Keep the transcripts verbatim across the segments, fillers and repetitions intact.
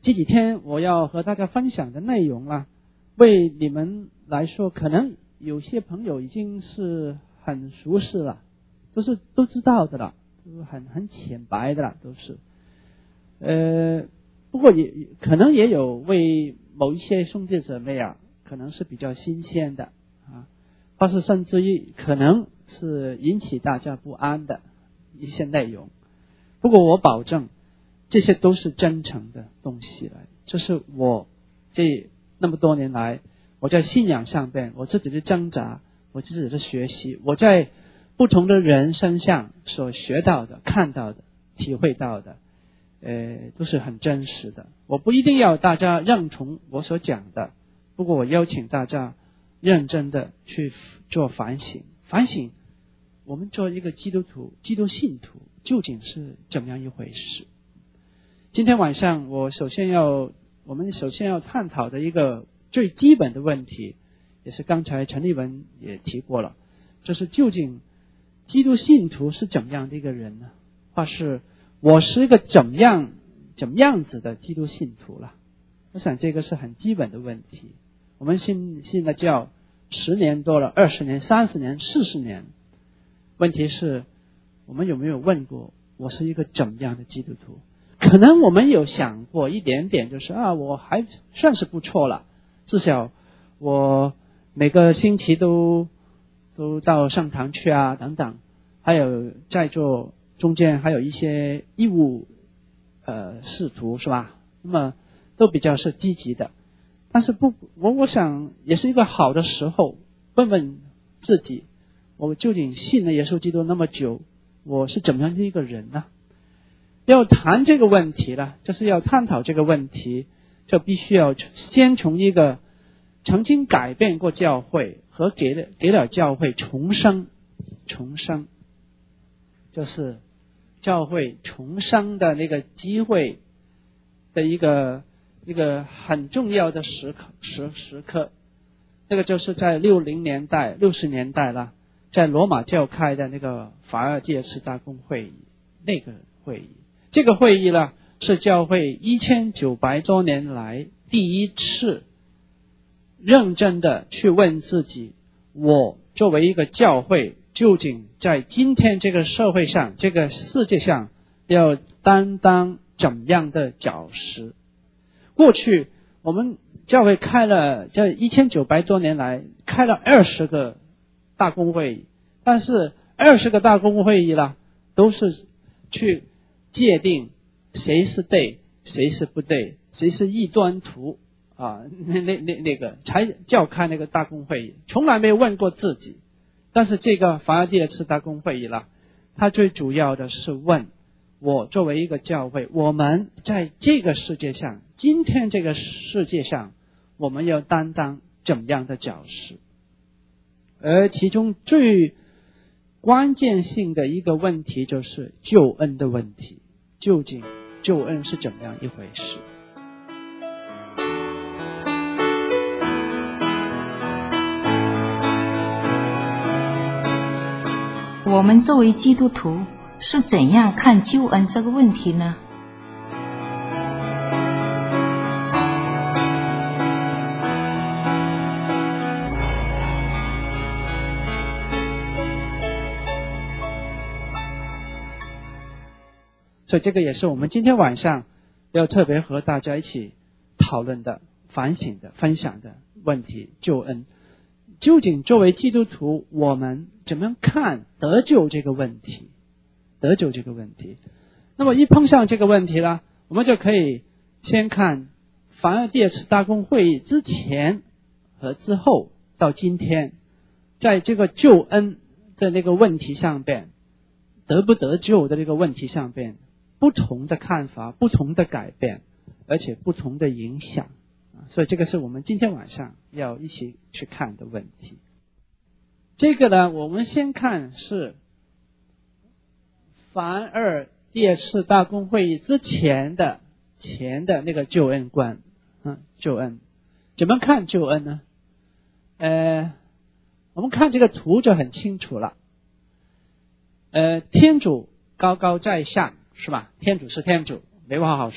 这几天我要和大家分享的内容啊，为你们来说，可能有些朋友已经是很熟悉了，都是都知道的了，都很很浅白的了，都是。呃，不过也可能也有为某一些兄弟姊妹啊，可能是比较新鲜的啊，或是甚至于可能是引起大家不安的一些内容。不过我保证，这些都是真诚的东西来，这是我这那么多年来我在信仰上边我自己的挣扎，我自己的学习，我在不同的人身上所学到的、看到的、体会到的，呃，都是很真实的。我不一定要大家认同我所讲的，不过我邀请大家认真的去做反省，反省我们做一个基督徒、基督信徒究竟是怎么样一回事。今天晚上我首先要我们首先要探讨的一个最基本的问题，也是刚才陈立文也提过了，就是究竟基督信徒是怎么样的一个人呢？或是我是一个怎么样怎么样子的基督信徒了？我想这个是很基本的问题。我们信信了教十年多了，二十年、三十年、四十年，问题是我们有没有问过我是一个怎么样的基督徒？可能我们有想过一点点，就是啊，我还算是不错了，至少我每个星期都都到上堂去啊，等等，还有在做中间还有一些义务呃仕途是吧？那么都比较是积极的，但是不，我我想也是一个好的时候，问问自己，我究竟信了耶稣基督那么久，我是怎么样的一个人呢？要谈这个问题了，就是要探讨这个问题，就必须要先从一个曾经改变过教会和给了给了教会重生重生就是教会重生的那个机会的一个一个很重要的时刻时时刻，这个就是在六零年代六十年代了，在罗马教开的那个法尔第二次大公会议，那个会议，这个会议呢是教会一千九百多年来第一次认真的去问自己，我作为一个教会究竟在今天这个社会上这个世界上要担当怎么样的角色。过去我们教会开了这一千九百多年来开了二十个大公会议，但是二十个大公会议啦都是去界定谁是对谁是不对，谁是异端徒啊，那那那那个才叫开那个大公会议，从来没有问过自己。但是这个法尔第二次大公会议了，它最主要的是问我作为一个教会，我们在这个世界上，今天这个世界上，我们要担当怎么样的角色？而其中最关键性的一个问题就是救恩的问题，究竟救恩是怎么样一回事？ 我们作为基督徒是怎样看救恩这个问题呢？ 所以这个也是我们今天晚上要特别和大家一起讨论的、反省的、分享的问题，救恩。究竟作为基督徒，我们怎么样看得救这个问题？得救这个问题。那么一碰上这个问题了，我们就可以先看法尔第二次大公会议之前和之后到今天，在这个救恩的那个问题上边，得不得救的这个问题上边，不同的看法，不同的改变，而且不同的影响。所以这个是我们今天晚上要一起去看的问题。这个呢，我们先看是法尔第二次大公会议之前的前的那个救恩观，嗯，救恩怎么看救恩呢？呃，我们看这个图就很清楚了。呃，天主高高在上，是吧？天主是天主，没话好说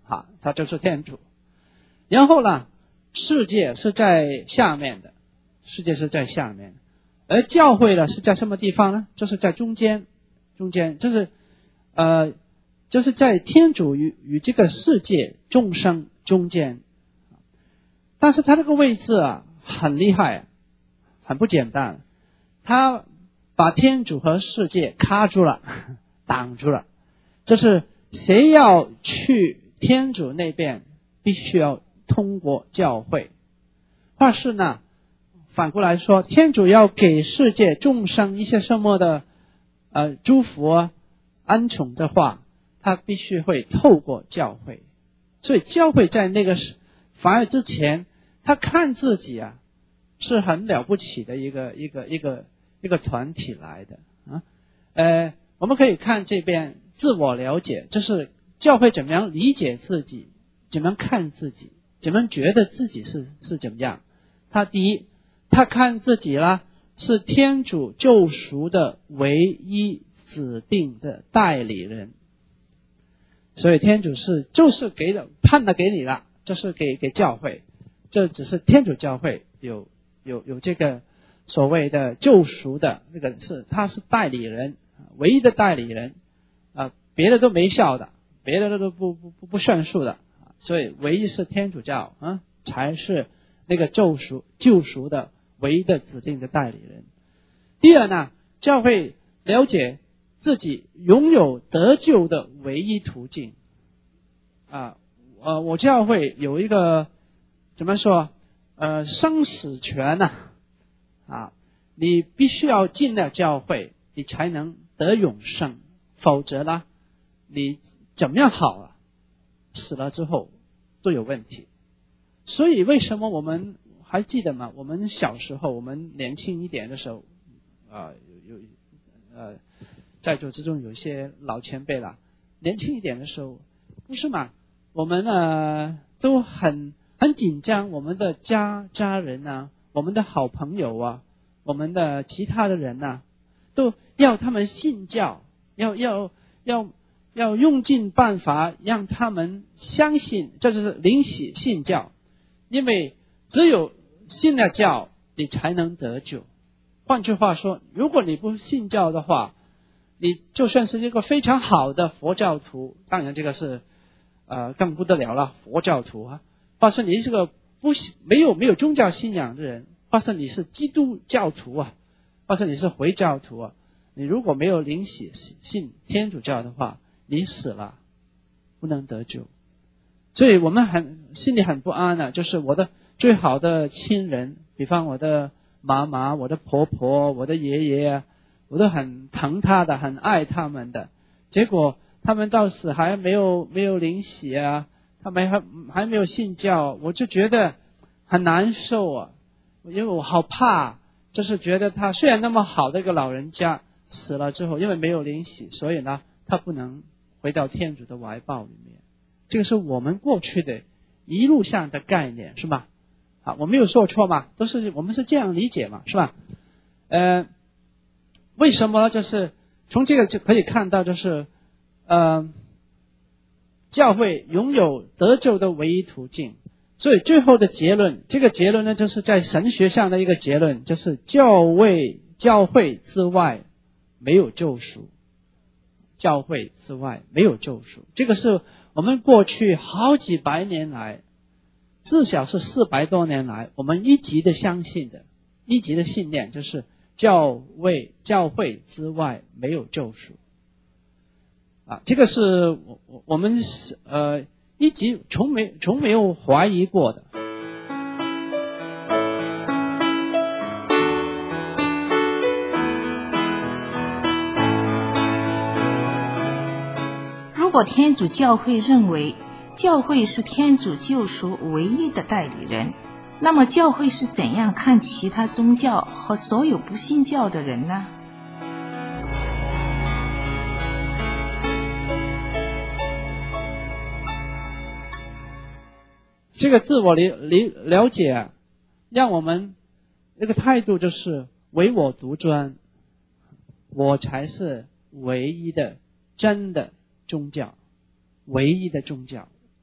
啊，他就是天主。然后呢，世界是在下面的，世界是在下面，而教会呢是在什么地方呢？就是在中间，中间就是呃，就是在天主与与这个世界众生中间。但是他这个位置啊很厉害，很不简单，他把天主和世界卡住了，挡住了，就是谁要去天主那边，必须要通过教会。或是呢，反过来说，天主要给世界众生一些什么的呃祝福啊、恩宠的话，他必须会透过教会。所以教会在那个反而之前，他看自己啊是很了不起的一个一个一个一个团体来的啊。呃，我们可以看这边自我了解，就是教会怎么样理解自己，怎么样看自己，怎么样觉得自己是是怎么样。他第一，他看自己啦是天主救赎的唯一指定的代理人，所以天主是就是给了判了给你了，就是给给教会，这只是天主教会有有有这个所谓的救赎的那个是他是代理人，唯一的代理人啊，别的都没效的，别的都不不不不算数的，所以唯一是天主教啊才是那个救赎救赎的唯一的指定的代理人。第二呢，教会了解自己拥有得救的唯一途径啊，呃，我教会有一个怎么说呃生死权呢 啊, 啊，你必须要进了教会，你才能得永生，否则呢，你怎么样好了，死了之后都有问题。所以为什么我们还记得吗？我们小时候，我们年轻一点的时候，啊、呃，有有呃，在座之中有一些老前辈了，年轻一点的时候，不是嘛？我们呃都很很紧张，我们的家家人啊，我们的好朋友啊，我们的其他的人啊，都要他们信教，要要要要用尽办法让他们相信，这就是灵洗信教。因为只有信了教，你才能得救。换句话说，如果你不信教的话，你就算是一个非常好的佛教徒，当然这个是呃更不得了了，佛教徒啊，或者你是个不没有没有宗教信仰的人，或者你是基督教徒啊，或者你是回教徒啊，你如果没有灵洗信天主教的话，你死了不能得救。所以我们很心里很不安啊，就是我的最好的亲人，比方我的妈妈、我的婆婆、我的爷爷啊，我都很疼他的，很爱他们的。结果他们到死还没有没有灵洗啊，他们还还没有信教，我就觉得很难受啊，因为我好怕，就是觉得他虽然那么好的一个老人家，死了之后因为没有灵洗，所以呢他不能回到天主的怀抱里面。这个是我们过去的一路上的概念，是吧？啊，我没有说错嘛，都是我们是这样理解嘛，是吧？呃，为什么？就是从这个就可以看到，就是呃，教会拥有得救的唯一途径。所以最后的结论，这个结论呢，就是在神学上的一个结论，就是教会教会之外没有救赎，教会之外没有救赎，这个是我们过去好几百年来，至少是四百多年来，我们一直的相信的，一直的信念，就是教会教会之外没有救赎啊，这个是我我们呃一直从没从没有怀疑过的。 如果天主教会认为教会是天主救赎唯一的代理人，那么教会是怎样看其他宗教和所有不信教的人呢？ 这个自我理理了解啊，让我们这个态度就是唯我独尊，我才是唯一的真的宗教，唯一的宗教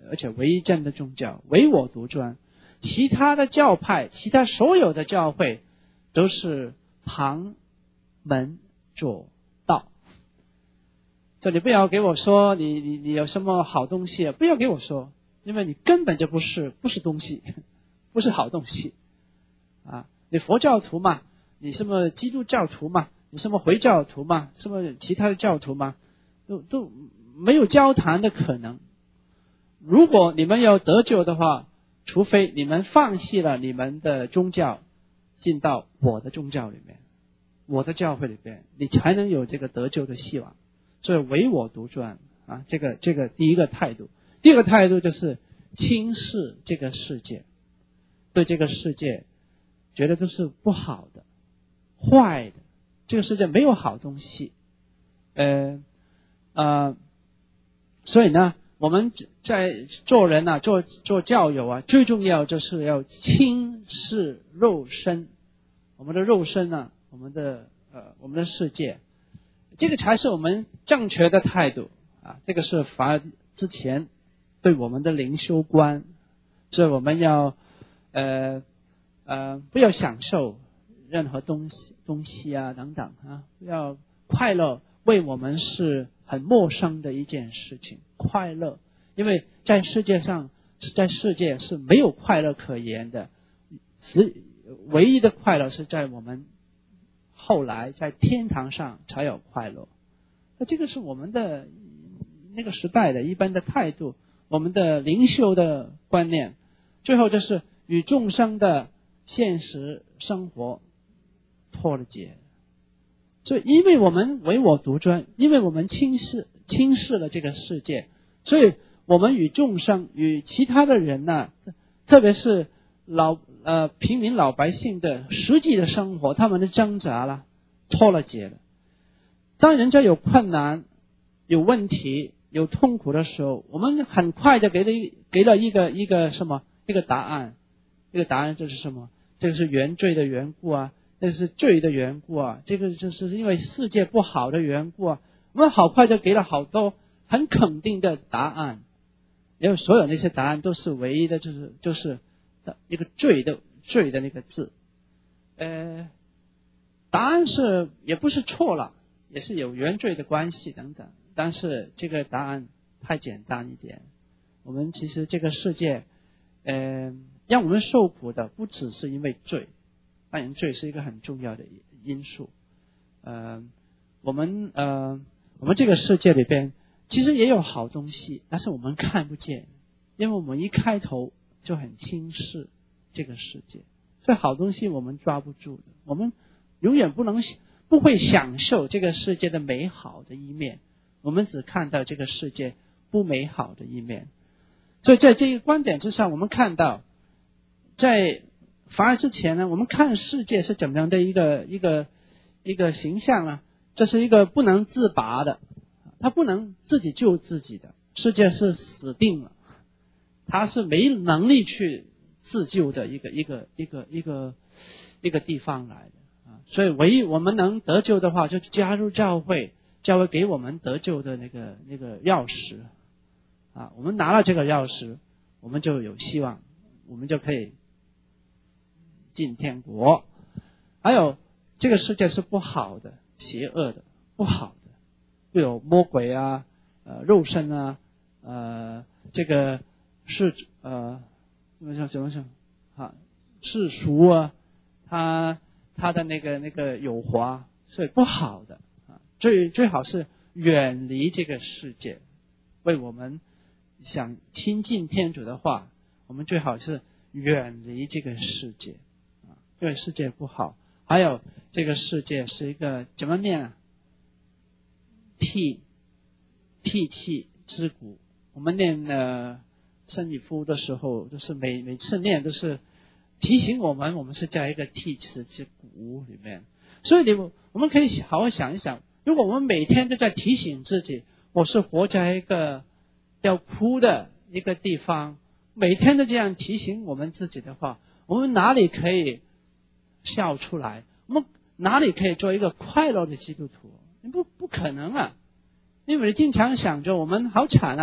而且唯一真的宗教，唯我独尊。其他的教派，其他所有的教会都是旁门左道。所以你不要给我说你你你有什么好东西，不要给我说，因为你根本就不是不是东西，不是好东西啊！你佛教徒嘛，你什么基督教徒嘛，你什么回教徒嘛，什么其他的教徒嘛，都都没有交谈的可能。如果你们要得救的话，除非你们放弃了你们的宗教，进到我的宗教里面，我的教会里面，你才能有这个得救的希望。所以唯我独尊啊，这个这个第一个态度。第二个态度就是轻视这个世界，对这个世界觉得这是不好的、坏的，这个世界没有好东西。呃呃，所以呢，我们在做人啊，做做教友啊，最重要就是要轻视肉身，我们的肉身啊，我们的呃我们的世界，这个才是我们正确的态度啊。这个是法之前对我们的灵修观，所以我们要呃呃不要享受任何东西东西啊等等啊，要快乐，为我们是很陌生的一件事情。快乐，因为在世界上，在世界是没有快乐可言的，唯一的快乐是在我们后来在天堂上才有快乐。那这个是我们的那个时代的一般的态度，我们的灵修的观念。最后就是与众生的现实生活脱了节。所以因为我们唯我独尊，因为我们轻视轻视了这个世界，所以我们与众生与其他的人呢、啊，特别是老呃平民老百姓的实际的生活，他们的挣扎了，脱了节了。当人家有困难、有问题、有痛苦的时候，我们很快就给了给了一个一个什么一个答案，这个答案就是什么？这个是原罪的缘故啊，这是罪的缘故啊，这个就是因为世界不好的缘故啊。我们好快就给了好多很肯定的答案，因为所有那些答案都是唯一的，就是就是一个罪的罪的那个字。呃，答案是也不是错了，也是有原罪的关系等等，但是这个答案太简单一点。我们其实这个世界，呃，让我们受苦的不只是因为罪，当然罪是一个很重要的因素。呃，我们呃。我们这个世界里边其实也有好东西，但是我们看不见，因为我们一开头就很轻视这个世界，所以好东西我们抓不住的，我们永远不能不会享受这个世界的美好的一面，我们只看到这个世界不美好的一面。所以在这个观点之上，我们看到在反而之前呢，我们看世界是怎么样的一个一个一个形象啊，这是一个不能自拔的，他不能自己救自己的，世界是死定了，他是没能力去自救的一个一个一个一个一个地方来的啊。所以唯一我们能得救的话，就加入教会，教会给我们得救的那个那个钥匙啊，我们拿了这个钥匙，我们就有希望，我们就可以进天国。还有这个世界是不好的，邪恶的，不好的，会有魔鬼啊，呃，肉身啊，呃，这个是呃，怎么讲怎么讲啊，世俗啊，他他的那个那个有华，所以不好的啊，最最好是远离这个世界。为我们想亲近天主的话，我们最好是远离这个世界啊，因为世界不好。还有这个世界是一个怎么念啊？涕涕泣之谷。我们念呃圣以夫的时候，就是每每次念都是提醒我们，我们是在一个涕泣之谷里面。所以你我们可以好好想一想，如果我们每天都在提醒自己，我是活在一个要哭的一个地方，每天都这样提醒我们自己的话，我们哪里可以笑出来？我们哪里可以做一个快乐的基督徒？不不可能啊！因为你经常想着我们好惨啊，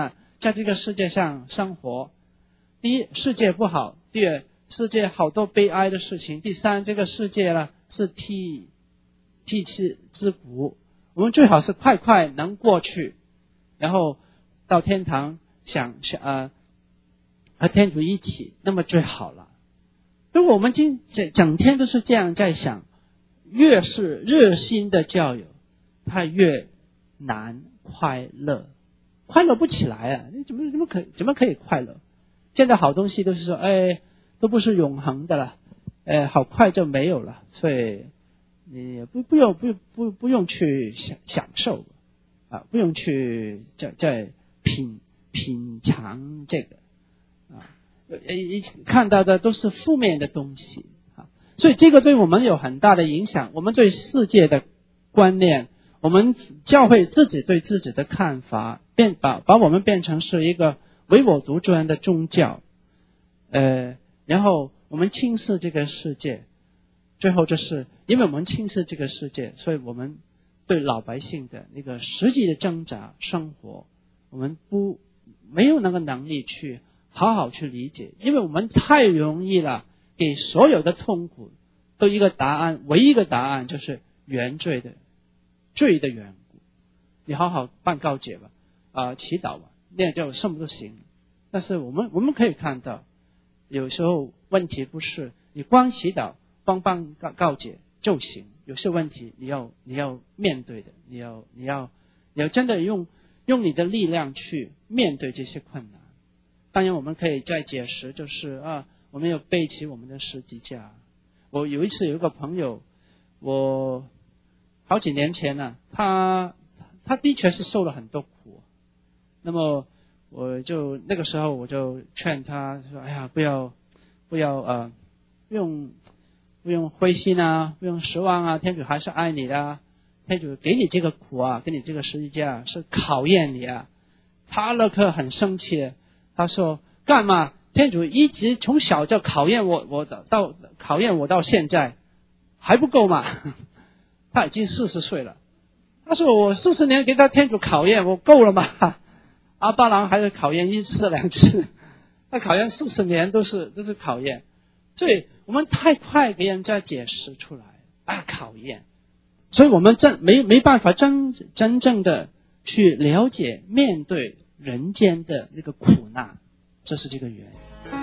在这个世界上生活。第一，世界不好；第二，世界好多悲哀的事情；第三，这个世界呢是替替之之谷，我们最好是快快能过去，然后到天堂想想呃和天主一起，那么最好了。如果我们今整整天都是这样在想，越是热心的教友，他越难快乐，快乐不起来啊！你怎么怎么可怎么可以快乐？现在好东西都是说，哎，都不是永恒的了，哎，好快就没有了，所以你不不用不不不用去享享受啊，不用去在在品品尝这个啊，看到的都是负面的东西啊，所以这个对我们有很大的影响，我们对世界的观念，我们教会自己对自己的看法，变把把我们变成是一个唯我独尊的宗教，呃，然后我们轻视这个世界，最后就是因为我们轻视这个世界，所以我们对老百姓的那个实际的挣扎生活，我们不没有那个能力去好好去理解，因为我们太容易了，给所有的痛苦都一个答案，唯一一个答案就是原罪的罪的缘故。你好好办告解吧，啊、呃，祈祷吧，那就什么都行。但是我们我们可以看到，有时候问题不是你光祈祷、光办告告解就行，有些问题你要你要面对的，你要你要你要真的用用你的力量去面对这些困难。当然，我们可以再解释，就是啊，我们要背起我们的十字架。我有一次有一个朋友，我好几年前呢、啊，他他的确是受了很多苦，那么我就那个时候我就劝他说：“哎呀，不要不要呃，不用不用灰心啊，不用失望啊，天主还是爱你的啊，天主给你这个苦啊，给你这个十字架是考验你啊。”他那刻很生气，他说：“干嘛？天主一直从小就考验我，我到考验我到现在还不够吗？”他已经四十岁了，他说：“我四十年给他天主考验，我够了吗？阿巴郎还是考验一次两次，他考验四十年都是都是考验，所以我们太快给人家解释出来啊，考验，所以我们真没没办法真真正的去了解面对人间的那个苦难，这是这个原因。”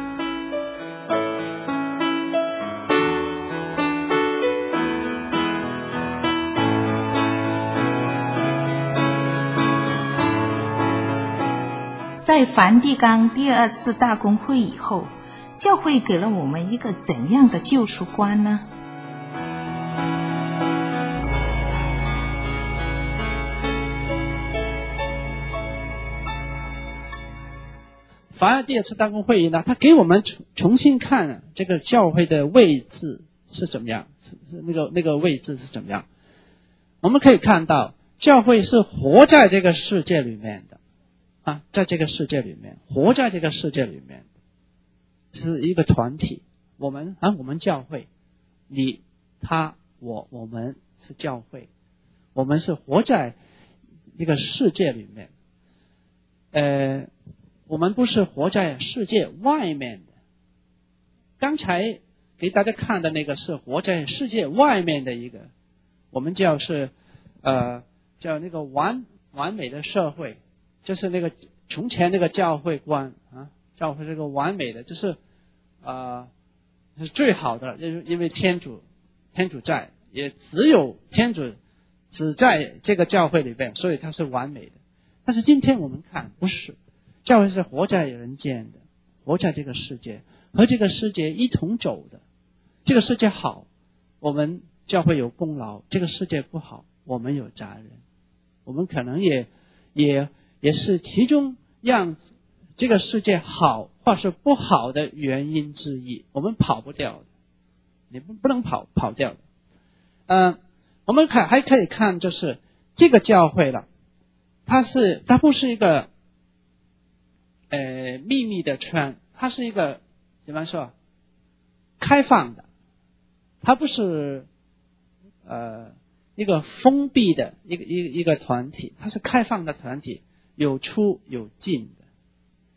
在梵蒂冈第二次大公会以后，教会给了我们一个怎样的救赎观呢？ 梵蒂冈第二次大公会议呢，它给我们重重新看这个教会的位置是怎么样，是是那个那个位置是怎么样。我们可以看到，教会是活在这个世界里面的。啊，在这个世界里面，活在这个世界里面，是一个团体。我们啊，我们教会，你、他、我，我们是教会，我们是活在一个世界里面。呃，我们不是活在世界外面的。刚才给大家看的那个是活在世界外面的一个，我们叫是呃叫那个完完美的社会。就是那个从前那个教会观啊，教会这个完美的，就是啊、呃、是最好的，因为因为天主天主在，也只有天主只在这个教会里边，所以它是完美的。但是今天我们看不是，教会是活在人间的，活在这个世界，和这个世界一同走的。这个世界好，我们教会有功劳；这个世界不好，我们有责任。我们可能也也。也是其中让这个世界好或是不好的原因之一，我们跑不掉的，你不不能跑跑掉的。嗯、呃，我们看还可以看，就是这个教会了，它是它不是一个呃秘密的圈，它是一个怎么说开放的，它不是呃一个封闭的一个一个一个团体，它是开放的团体。有出有进的，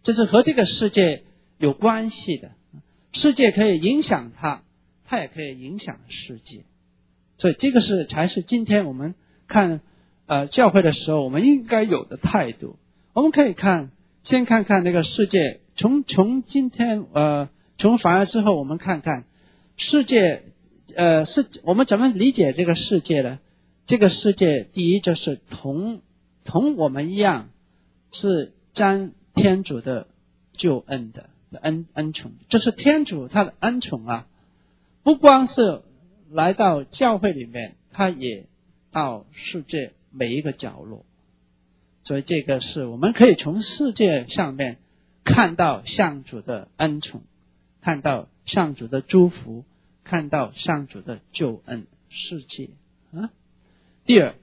这是和这个世界有关系的。世界可以影响他，他也可以影响世界。所以这个是才是今天我们看呃教会的时候我们应该有的态度。我们可以看先看看那个世界，从从今天呃从反而之后我们看看世界呃是我们怎么理解这个世界呢？这个世界第一就是同同我们一样是沾天主的救恩的恩恩宠，就是天主他的恩宠啊，不光是来到教会里面，他也到世界每一个角落。所以这个是我们可以从世界上面看到上主的恩宠，看到上主的祝福，看到上主的救恩。世界啊，第二，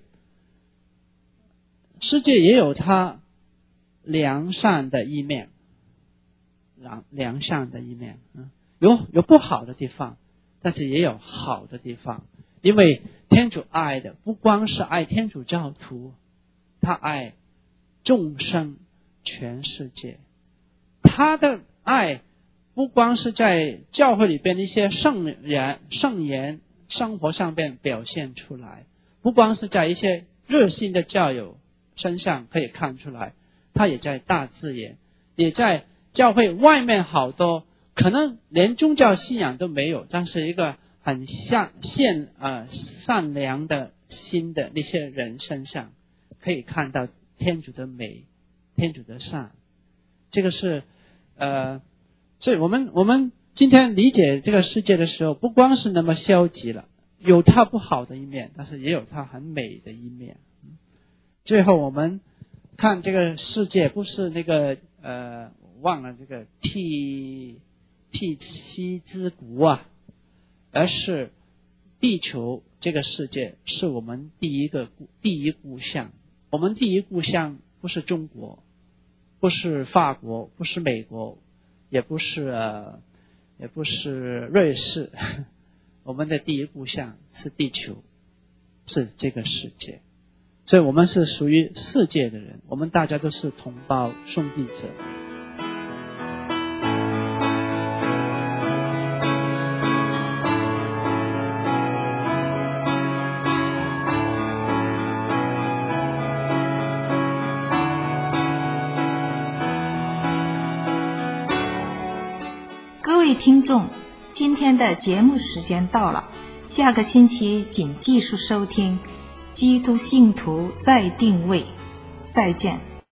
世界也有它良善的一面，良良善的一面，嗯，有有不好的地方，但是也有好的地方。因为天主爱的不光是爱天主教徒，他爱众生全世界。他的爱不光是在教会里边的一些圣言圣言生活上边表现出来，不光是在一些热心的教友身上可以看出来，他也在大自然，也在教会外面好多可能连宗教信仰都没有，但是一个很像善呃善良的心的那些人身上可以看到天主的美，天主的善。这个是呃所以我们我们今天理解这个世界的时候，不光是那么消极了，有它不好的一面，但是也有它很美的一面。最后我们看这个世界，不是那个呃忘了这个替替妻之国啊，而是地球这个世界是我们第一个第一故乡。我们第一故乡不是中国，不是法国，不是美国，也不是呃也不是瑞士，我们的第一故乡是地球，是这个世界。所以我们是属于世界的人，我们大家都是同胞兄弟者。 各位听众，今天的节目时间到了，下个星期请继续收听基督信徒再定位，再见。